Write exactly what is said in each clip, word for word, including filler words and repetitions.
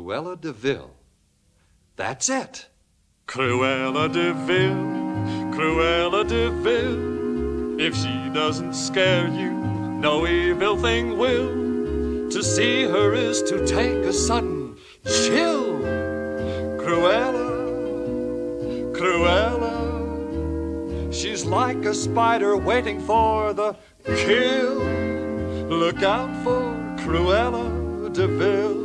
Cruella de Vil. That's it. Cruella de Vil, Cruella de Vil. If she doesn't scare you, no evil thing will. To see her is to take a sudden chill. Cruella, Cruella, she's like a spider waiting for the kill. Look out for Cruella de Vil.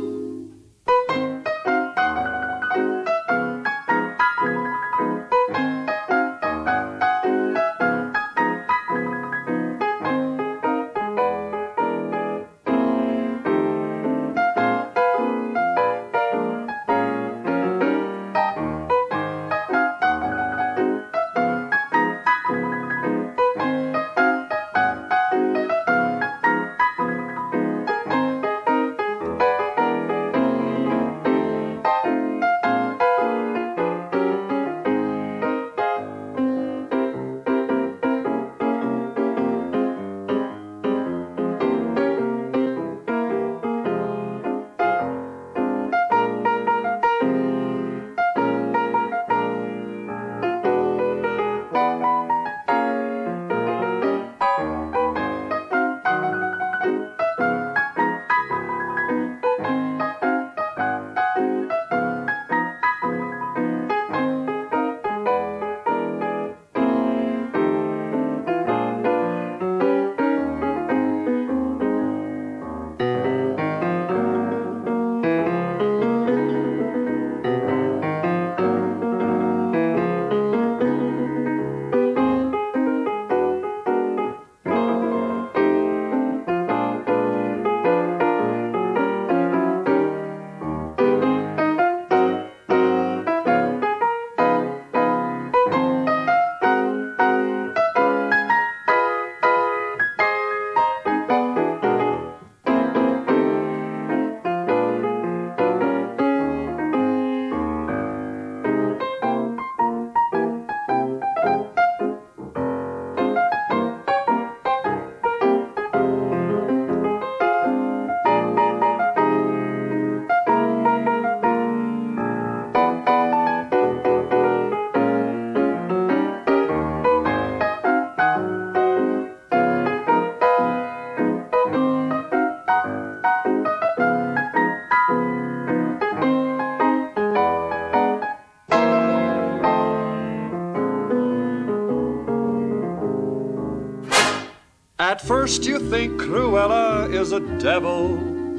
At first you think Cruella is a devil,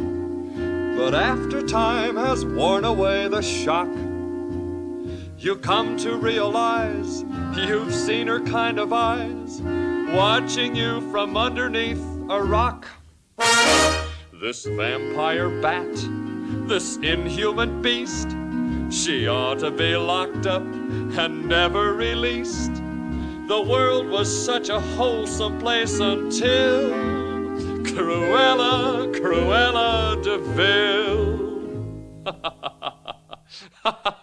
but after time has worn away the shock, you come to realize you've seen her kind of eyes watching you from underneath a rock. This vampire bat, this inhuman beast, she ought to be locked up and never released. The world was such a wholesome place until Cruella, Cruella de Vil.